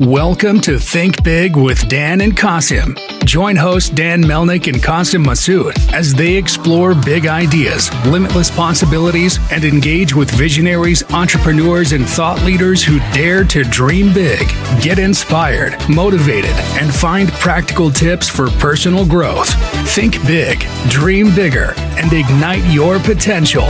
Welcome to Think Big with Dan and Qasim. Join host Dan Melnick and Qasim Masood as they explore big ideas, limitless possibilities, and engage with visionaries, entrepreneurs, and thought leaders who dare to dream big, get inspired, motivated, and find practical tips for personal growth. Think big, dream bigger, and ignite your potential.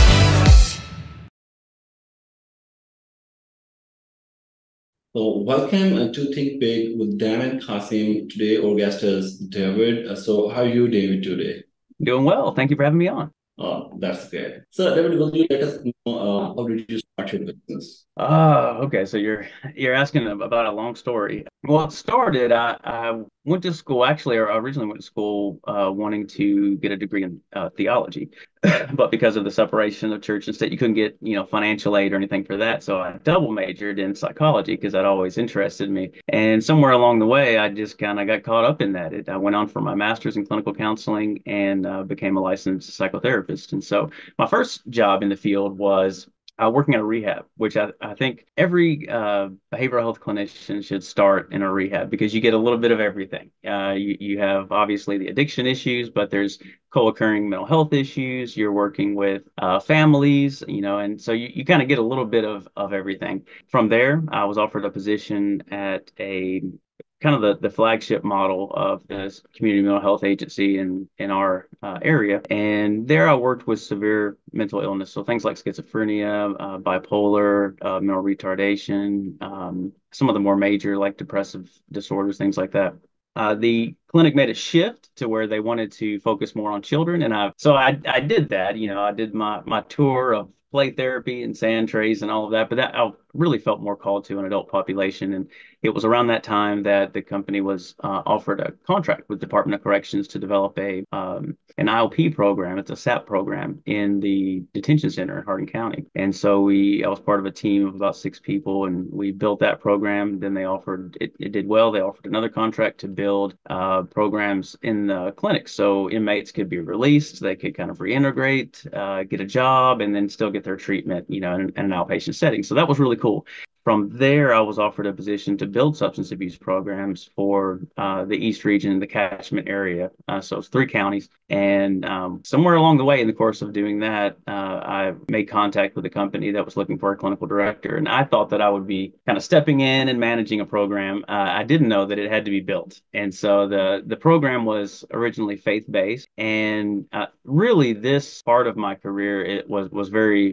So welcome to Think Big with Dan and Qasim. Today our guest is David. So how are you, David, today? Doing well. Thank you for having me on. That's great. So David, will you let us know how did you start your business? Okay. So you're asking about a long story. Well, it started. I went to school. Actually, I originally went to school wanting to get a degree in theology, but because of the separation of church and state, you couldn't get financial aid or anything for that. So I double majored in psychology because that always interested me. And somewhere along the way, I just kind of got caught up in that. I went on for my master's in clinical counseling and became a licensed psychotherapist. And so my first job in the field was working at a rehab, which I think every behavioral health clinician should start in a rehab because you get a little bit of everything. You have obviously the addiction issues, but there's co-occurring mental health issues. You're working with families, and so you kind of get a little bit of everything. From there, I was offered a position at a kind of the flagship model of this community mental health agency in our area. And there I worked with severe mental illness. So things like schizophrenia, bipolar, mental retardation, some of the more major like depressive disorders, things like that. The clinic made a shift to where they wanted to focus more on children. And I did that, I did my tour of play therapy and sand trays and all of that, but that I really felt more called to an adult population. And it was around that time that the company was offered a contract with Department of Corrections to develop an IOP program. It's a SAP program in the detention center in Hardin County. And so I was part of a team of about 6 people, and we built that program. Then they offered, it did well. They offered another contract to build programs in the clinics. So inmates could be released, they could kind of reintegrate, get a job, and then still get their treatment, in an outpatient setting. So that was really cool. From there, I was offered a position to build substance abuse programs for the East region, the catchment area. So it's 3 counties. And somewhere along the way, in the course of doing that, I made contact with a company that was looking for a clinical director. And I thought that I would be kind of stepping in and managing a program. I didn't know that it had to be built. And so the program was originally faith-based. And really, this part of my career, it was very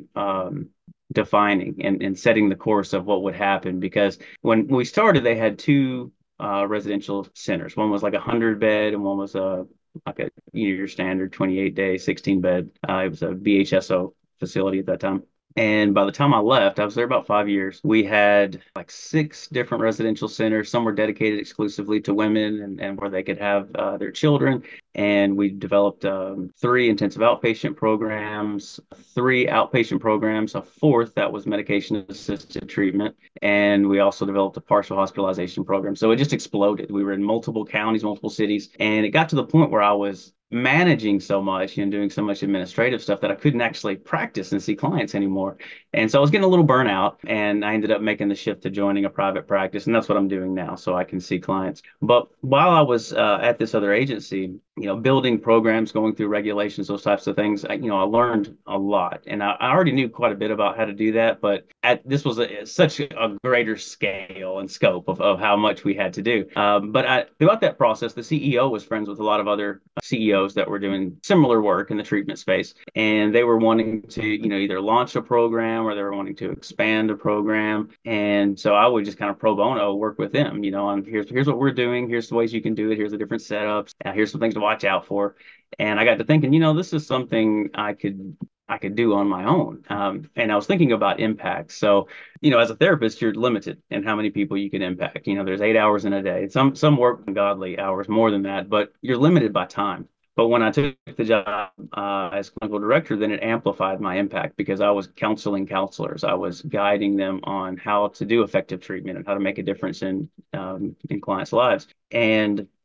defining and setting the course of what would happen, because when we started, they had 2 residential centers. One was like 100-bed and one was like a your standard 28-day 16-bed. It was a BHSO facility at that time. And by the time I left, I was there about 5 years. We had like 6 different residential centers. Some were dedicated exclusively to women and where they could have their children. And we developed 3 intensive outpatient programs, 3 outpatient programs, a 4th that was medication-assisted treatment. And we also developed a partial hospitalization program. So it just exploded. We were in multiple counties, multiple cities. And it got to the point where I was managing so much and doing so much administrative stuff that I couldn't actually practice and see clients anymore. And so I was getting a little burnout, and I ended up making the shift to joining a private practice. And that's what I'm doing now, so I can see clients. But while I was at this other agency, building programs, going through regulations, those types of things, I learned a lot. And I already knew quite a bit about how to do that, but this was such a greater scale and scope of how much we had to do. But throughout that process, the CEO was friends with a lot of other CEOs that were doing similar work in the treatment space. And they were wanting to, either launch a program or they were wanting to expand a program. And so I would just kind of pro bono work with them, on here's what we're doing. Here's the ways you can do it. Here's the different setups. Here's some things to watch out for. And I got to thinking, this is something I could do on my own. And I was thinking about impact. So, as a therapist, you're limited in how many people you can impact. There's 8 hours in a day. Some work godly hours more than that, but you're limited by time. But when I took the job as clinical director, then it amplified my impact because I was counseling counselors. I was guiding them on how to do effective treatment and how to make a difference in clients' lives. And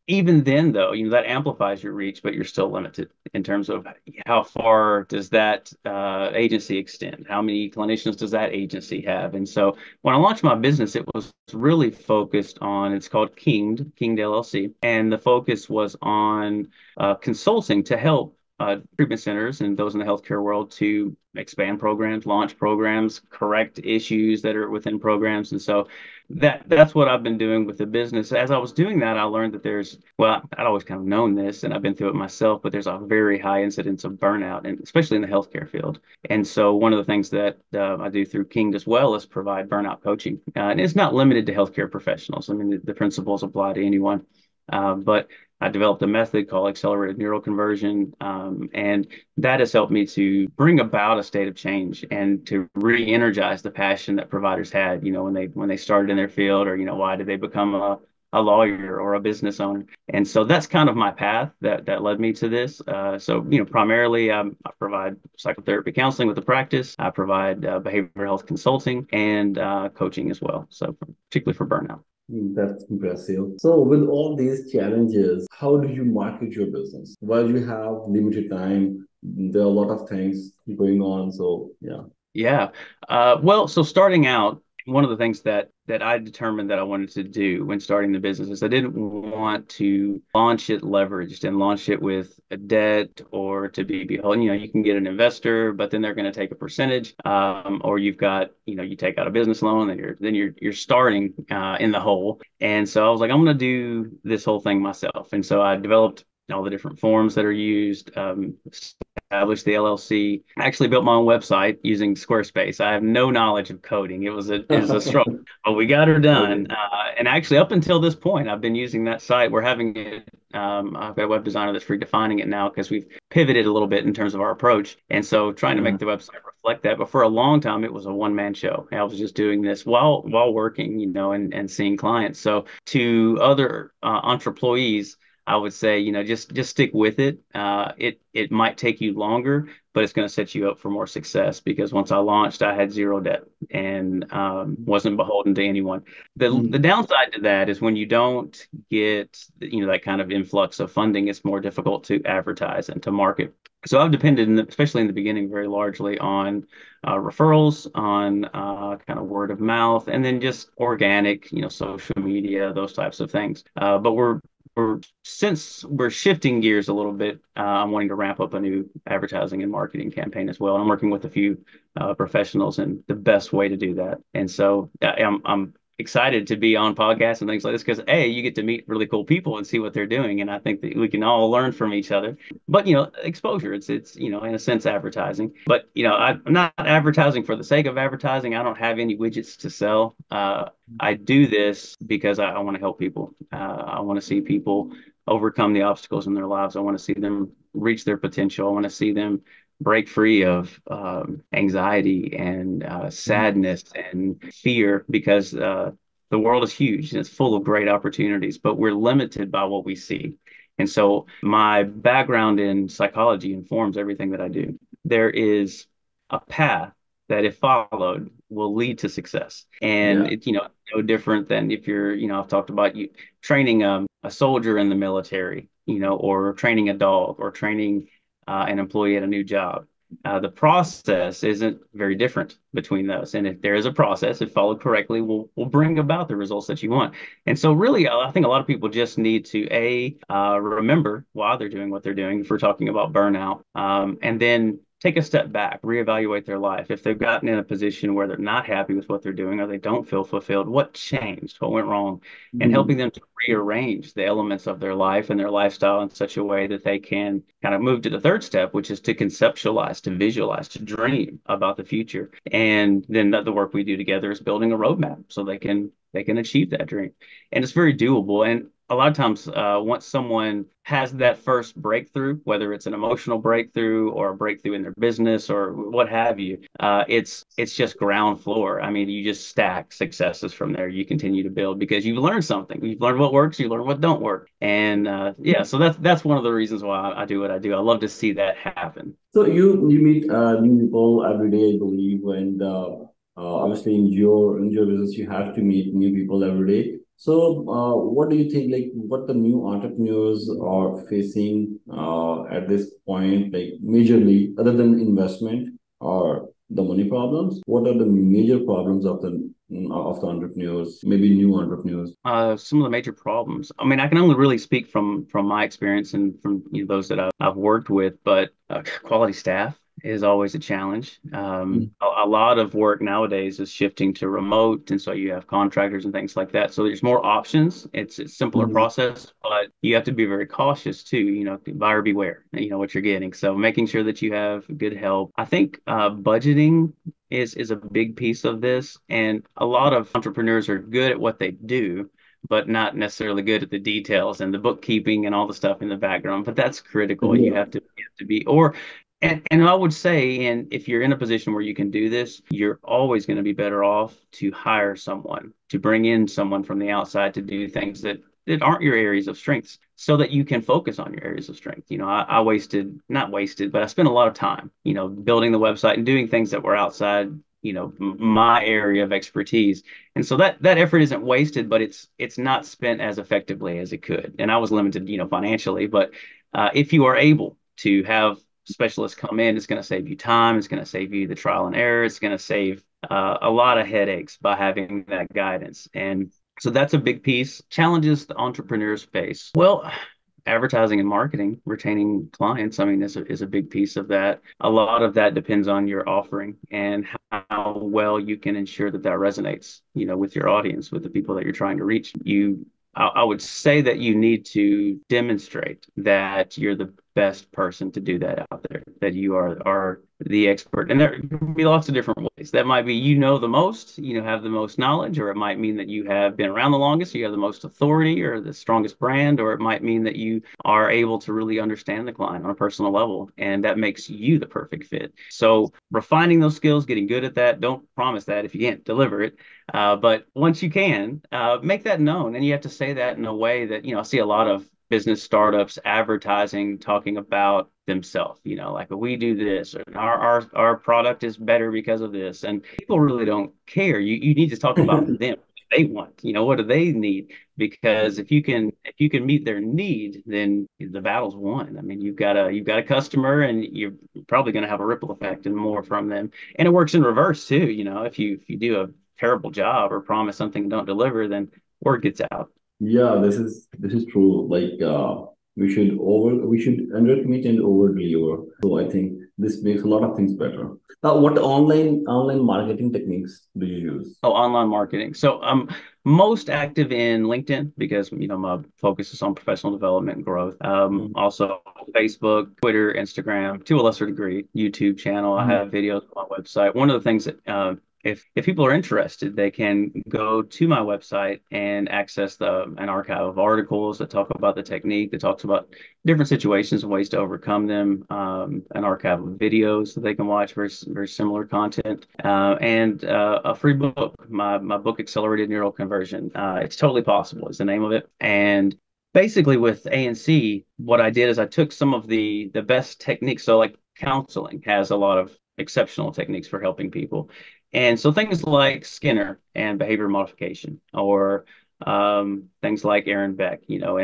even then, though, that amplifies your reach, but you're still limited in terms of how far does that agency extend? How many clinicians does that agency have? And so when I launched my business, it was really focused on, it's called Kinged LLC. And the focus was on consulting to help treatment centers and those in the healthcare world to expand programs, launch programs, correct issues that are within programs. And so that's what I've been doing with the business. As I was doing that, I learned that I'd always kind of known this and I've been through it myself, but there's a very high incidence of burnout, and especially in the healthcare field. And so one of the things that I do through King as well is provide burnout coaching. And it's not limited to healthcare professionals. I mean, the principles apply to anyone. But I developed a method called accelerated neural conversion, and that has helped me to bring about a state of change and to re-energize the passion that providers had, when they started in their field, or why did they become a lawyer or a business owner. And so that's kind of my path that led me to this. So primarily I provide psychotherapy counseling with the practice. I provide behavioral health consulting and coaching as well. So particularly for burnout. That's impressive. So, with all these challenges, how do you market your business? While you have limited time, there are a lot of things going on. So, yeah. Yeah. Well, so starting out, one of the things that I determined that I wanted to do when starting the business is I didn't want to launch it leveraged and launch it with a debt or to be beholden. You can get an investor, but then they're going to take a percentage, or you've got, you take out a business loan, and you're starting in the hole. And so I was like, I'm going to do this whole thing myself. And so I developed all the different forms that are used, established the LLC. I actually built my own website using Squarespace. I have no knowledge of coding. It was a struggle, but we got her done. And actually, up until this point, I've been using that site. We're having it. I've got a web designer that's redefining it now because we've pivoted a little bit in terms of our approach. And so trying to make the website reflect that. But for a long time, it was a one-man show. I was just doing this while working, and seeing clients. So to other entrepreneurs, I would say, just stick with it. It might take you longer, but it's going to set you up for more success, because once I launched, I had zero debt and wasn't beholden to anyone. The downside to that is when you don't get that kind of influx of funding, it's more difficult to advertise and to market. So I've depended, especially in the beginning, very largely on referrals, on kind of word of mouth, and then just organic, social media, those types of things. But since we're shifting gears a little bit, I'm wanting to ramp up a new advertising and marketing campaign as well. I'm working with a few professionals and the best way to do that. And so I'm excited to be on podcasts and things like this because you get to meet really cool people and see what they're doing, and I think that we can all learn from each other. But exposure, it's in a sense advertising. But I'm not advertising for the sake of advertising. I don't have any widgets to sell. I do this because I want to help people. I want to see people overcome the obstacles in their lives. I want to see them reach their potential. I want to see them break free of anxiety and sadness and fear, because the world is huge and it's full of great opportunities, but we're limited by what we see. And so my background in psychology informs everything that I do. There is a path that, if followed, will lead to success. And it's no different than if you're, I've talked about you training a soldier in the military, or training a dog, or training an employee at a new job. The process isn't very different between those. And if there is a process, if followed correctly, will bring about the results that you want. And so really, I think a lot of people just need to, remember why they're doing what they're doing, if we're talking about burnout, and then take a step back, reevaluate their life. If they've gotten in a position where they're not happy with what they're doing, or they don't feel fulfilled, what changed? What went wrong? And helping them to rearrange the elements of their life and their lifestyle in such a way that they can kind of move to the third step, which is to conceptualize, to visualize, to dream about the future. And then the work we do together is building a roadmap so they can achieve that dream. And it's very doable. And a lot of times, once someone has that first breakthrough, whether it's an emotional breakthrough or a breakthrough in their business or what have you, it's just ground floor. I mean, you just stack successes from there. You continue to build because you've learned something. You've learned what works. You learn what don't work. And so that's one of the reasons why I do what I do. I love to see that happen. So you meet new people every day, I believe, and obviously in your business you have to meet new people every day. So, what do you think, like, what the new entrepreneurs are facing at this point, like, majorly, other than investment or the money problems? What are the major problems of the entrepreneurs, maybe new entrepreneurs? Some of the major problems. I mean, I can only really speak from my experience and from those that I've worked with, but quality staff is always a challenge. A lot of work nowadays is shifting to remote, and so you have contractors and things like that. So there's more options. It's a simpler Mm-hmm. process, but you have to be very cautious too. Buyer beware. You know what you're getting. So making sure that you have good help. I think budgeting is a big piece of this. And a lot of entrepreneurs are good at what they do, but not necessarily good at the details and the bookkeeping and all the stuff in the background. But that's critical. You Yeah. have to be, or and I would say, and if you're in a position where you can do this, you're always going to be better off to hire someone, to bring in someone from the outside to do things that aren't your areas of strengths so that you can focus on your areas of strength. I wasted, not wasted, but I spent a lot of time, building the website and doing things that were outside, my area of expertise. And so that effort isn't wasted, but it's not spent as effectively as it could. And I was limited, financially, but if you are able to have specialists come in, it's going to save you time. It's going to save you the trial and error. It's going to save a lot of headaches by having that guidance. And so that's a big piece. Challenges the entrepreneurs face. Well, advertising and marketing, retaining clients, I mean, is a big piece of that. A lot of that depends on your offering and how well you can ensure that resonates, with your audience, with the people that you're trying to reach. I would say that you need to demonstrate that you're the best person to do that out there, that you are the expert. And there can be lots of different ways. That might be the most, have the most knowledge, or it might mean that you have been around the longest, you have the most authority or the strongest brand, or it might mean that you are able to really understand the client on a personal level, and that makes you the perfect fit. So refining those skills, getting good at that, don't promise that if you can't deliver it. But once you can, make that known. And you have to say that in a way that, I see a lot of business startups advertising, talking about themselves, like we do this, or our product is better because of this. And people really don't care. You need to talk about them. What they want, what do they need? Because if you can meet their need, then the battle's won. I mean, you've got a customer, and you're probably going to have a ripple effect and more from them. And it works in reverse too. If you do a terrible job or promise something and don't deliver, then word gets out. Yeah, this is true. Like, we should undercommit and overdeliver. So I think this makes a lot of things better. What online marketing techniques do you use? Oh, online marketing. So I'm most active in LinkedIn because my focus is on professional development and growth. Also Facebook, Twitter, Instagram, to a lesser degree, YouTube channel. I Mhm. have videos on my website. One of the things that if people are interested, they can go to my website and access an archive of articles that talk about the technique, that talks about different situations and ways to overcome them, an archive of videos that they can watch, very, very similar content, and a free book, my book, Accelerated Neural Conversion. It's Totally Possible is the name of it. And basically with ANC, what I did is I took some of the best techniques. So like counseling has a lot of exceptional techniques for helping people. And so things like Skinner and behavior modification, or things like Aaron Beck,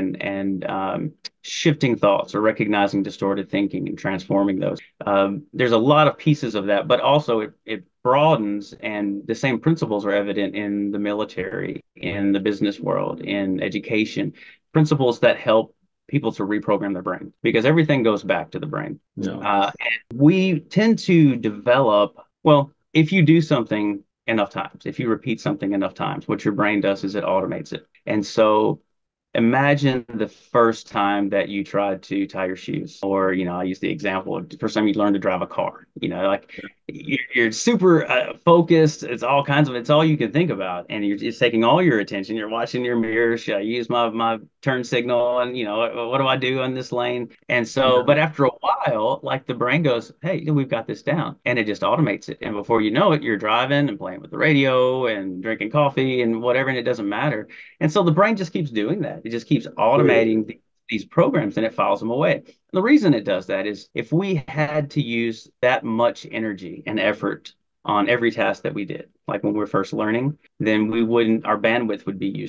and shifting thoughts, or recognizing distorted thinking and transforming those. There's a lot of pieces of that, but also it broadens, and the same principles are evident in the military, in the business world, in education, principles that help people to reprogram their brain, because everything goes back to the brain. Yeah. And we tend to develop, well, if you do something enough times, if you repeat something enough times, what your brain does is it automates it. And so imagine the first time that you tried to tie your shoes, or, I use the example of the first time you learned to drive a car, like you're super focused. It's all you can think about. And it's taking all your attention. You're watching your mirror. Should I use my turn signal? And, what do I do in this lane? And so, Yeah. but after a while, like the brain goes, hey, we've got this down, and it just automates it. And before you know it, you're driving and playing with the radio and drinking coffee and whatever, and it doesn't matter. And so the brain just keeps doing that. It just keeps Great. automating these programs, and it files them away. And the reason it does that is if we had to use that much energy and effort on every task that we did, like when we were first learning, then our bandwidth would be used up.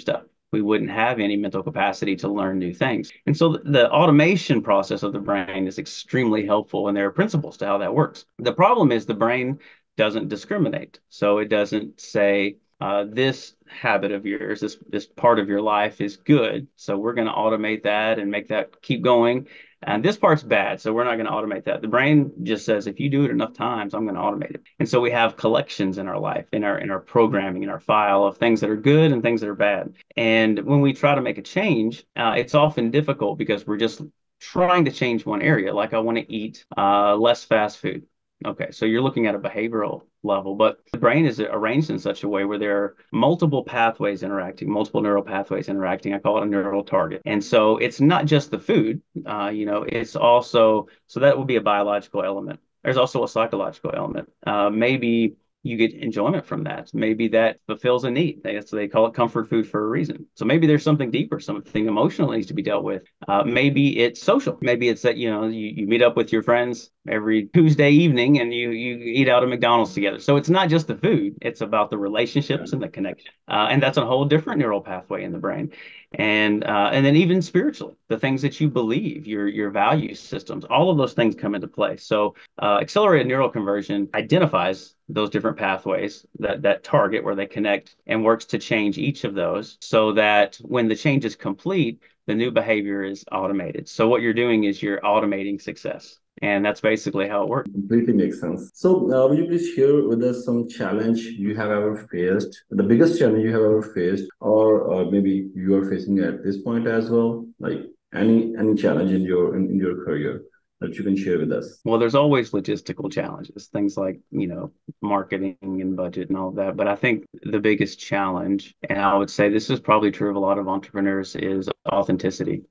we wouldn't have any mental capacity to learn new things. And so the automation process of the brain is extremely helpful, and there are principles to how that works. The problem is the brain doesn't discriminate. So it doesn't say, this habit of yours, this part of your life is good, so we're going to automate that and make that keep going. And this part's bad, so we're not going to automate that. The brain just says, if you do it enough times, I'm going to automate it. And so we have collections in our life, in our programming, in our file of things that are good and things that are bad. And when we try to make a change, it's often difficult because we're just trying to change one area. Like I want to eat less fast food. Okay, so you're looking at a behavioral level, but the brain is arranged in such a way where there are multiple pathways interacting, multiple neural pathways interacting. I call it a neural target. And so it's not just the food, it's also, so that would be a biological element. There's also a psychological element. Maybe you get enjoyment from that. Maybe that fulfills a need. They call it comfort food for a reason. So maybe there's something deeper, something emotional needs to be dealt with. Maybe it's social. Maybe it's that, you meet up with your friends every Tuesday evening and you eat out at McDonald's together. So it's not just the food, it's about the relationships and the connection. And that's a whole different neural pathway in the brain. And then even spiritually, the things that you believe, your value systems, all of those things come into play. So accelerated neural conversion identifies those different pathways that target where they connect and works to change each of those so that when the change is complete, the new behavior is automated. So what you're doing is you're automating success. And that's basically how it works. Completely makes sense. So, will you please share with us some challenge you have ever faced, the biggest challenge you have ever faced, or maybe you are facing at this point as well, like any challenge in your career that you can share with us? Well, there's always logistical challenges, things like, marketing and budget and all of that. But I think the biggest challenge, and I would say this is probably true of a lot of entrepreneurs, is authenticity.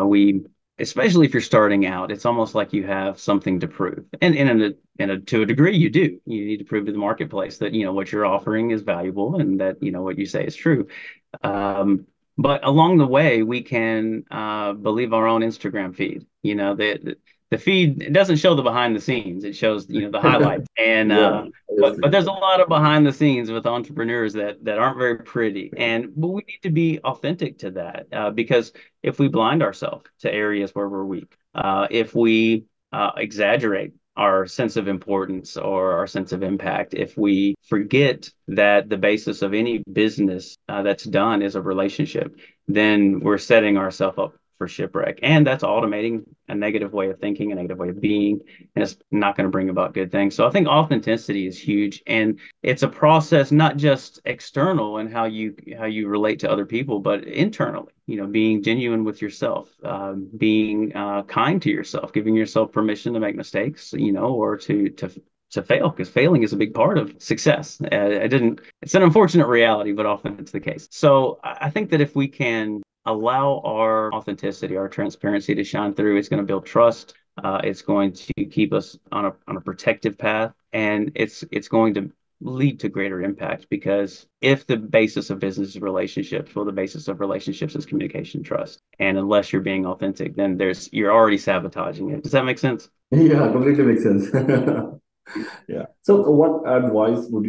Especially if you're starting out, it's almost like you have something to prove. And to a degree, you do. You need to prove to the marketplace that, what you're offering is valuable and that, what you say is true. But along the way, we can believe our own Instagram feed. The feed, it doesn't show the behind the scenes. It shows, the highlights. And but there's a lot of behind the scenes with entrepreneurs that aren't very pretty. But we need to be authentic to that because if we blind ourselves to areas where we're weak, if we exaggerate our sense of importance or our sense of impact, if we forget that the basis of any business that's done is a relationship, then we're setting ourselves up for shipwreck. And that's automating a negative way of thinking, a negative way of being, and it's not going to bring about good things. So I think authenticity is huge. And it's a process, not just external and how you relate to other people, but internally, being genuine with yourself, being kind to yourself, giving yourself permission to make mistakes, or to fail, because failing is a big part of success. It's an unfortunate reality, but often it's the case. So I think that if we can allow our authenticity, our transparency to shine through, it's going to build trust. It's going to keep us on a protective path, and it's going to lead to greater impact, because if the basis of business is relationships, well, the basis of relationships is communication, trust. And unless you're being authentic, then you're already sabotaging it. Does that make sense? Yeah, completely makes sense. Yeah. So what advice would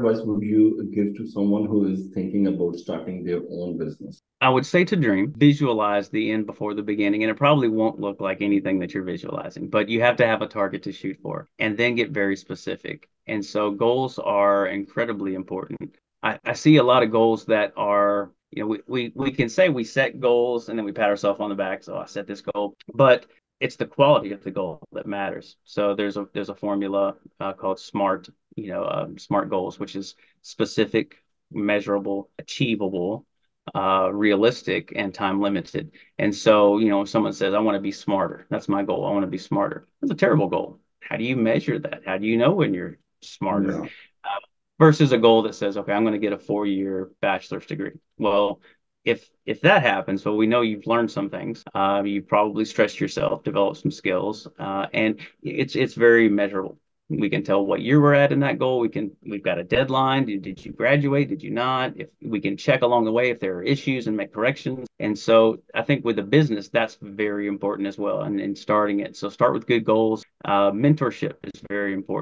you give to someone who is thinking about starting their own business? I would say to dream, visualize the end before the beginning, and it probably won't look like anything that you're visualizing, but you have to have a target to shoot for and then get very specific. And so goals are incredibly important. I see a lot of goals that are, we can say we set goals and then we pat ourselves on the back. So I set this goal, but it's the quality of the goal that matters. So there's a formula called SMART, SMART goals, which is specific, measurable, achievable, realistic, and time limited. And so, if someone says, I want to be smarter, that's my goal. I want to be smarter. That's a terrible goal. How do you measure that? How do you know when you're smarter? Yeah. Versus a goal that says, okay, I'm going to get a 4-year bachelor's degree. Well, if that happens, well, we know you've learned some things. You've probably stretched yourself, developed some skills, and it's very measurable. We can tell what year we're at in that goal. We've got a deadline. Did you graduate? Did you not? If we can check along the way if there are issues and make corrections. And so I think with a business, that's very important as well. And in starting it, so start with good goals. Mentorship is very important.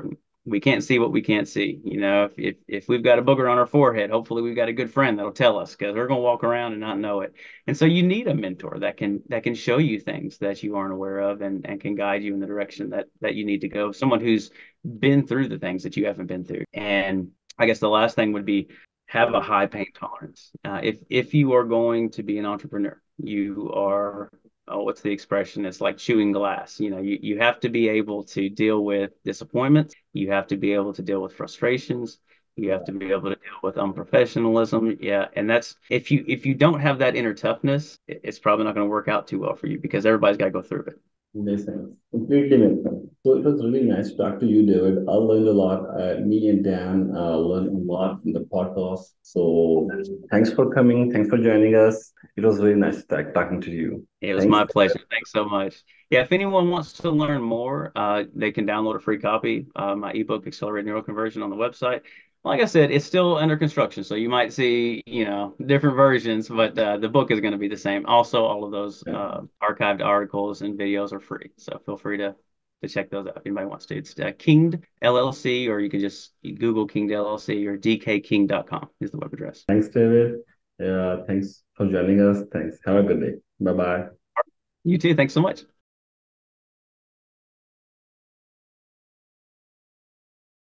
we can't see what we can't see. If we've got a booger on our forehead, hopefully we've got a good friend that'll tell us, because we're gonna walk around and not know it. And so you need a mentor that can show you things that you aren't aware of, and can guide you in the direction that you need to go. Someone who's been through the things that you haven't been through. And I guess the last thing would be, have a high pain tolerance. If you are going to be an entrepreneur, you are, oh, what's the expression? It's like chewing glass. You have to be able to deal with disappointments. You have to be able to deal with frustrations. You have to be able to deal with unprofessionalism. Yeah. And that's, if you don't have that inner toughness, it's probably not going to work out too well for you, because everybody's got to go through it. Makes sense. Completely makes sense. So it was really nice to talk to you, David. I learned a lot. Me and Dan learned a lot from the podcast. So thanks for coming. Thanks for joining us. It was really nice talking to you. It was Thanks. my pleasure. Thanks so much. Yeah, if anyone wants to learn more, they can download a free copy, my ebook, Accelerate Neuroconversion, on the website. Like I said, it's still under construction, so you might see, different versions, but the book is going to be the same. Also, all of those archived articles and videos are free, so feel free to check those out if anybody wants to. It's Kinged LLC, or you can just Google Kinged LLC, or dkking.com is the web address. Thanks, David. Thanks for joining us. Thanks. Have a good day. Bye bye. You too. Thanks so much.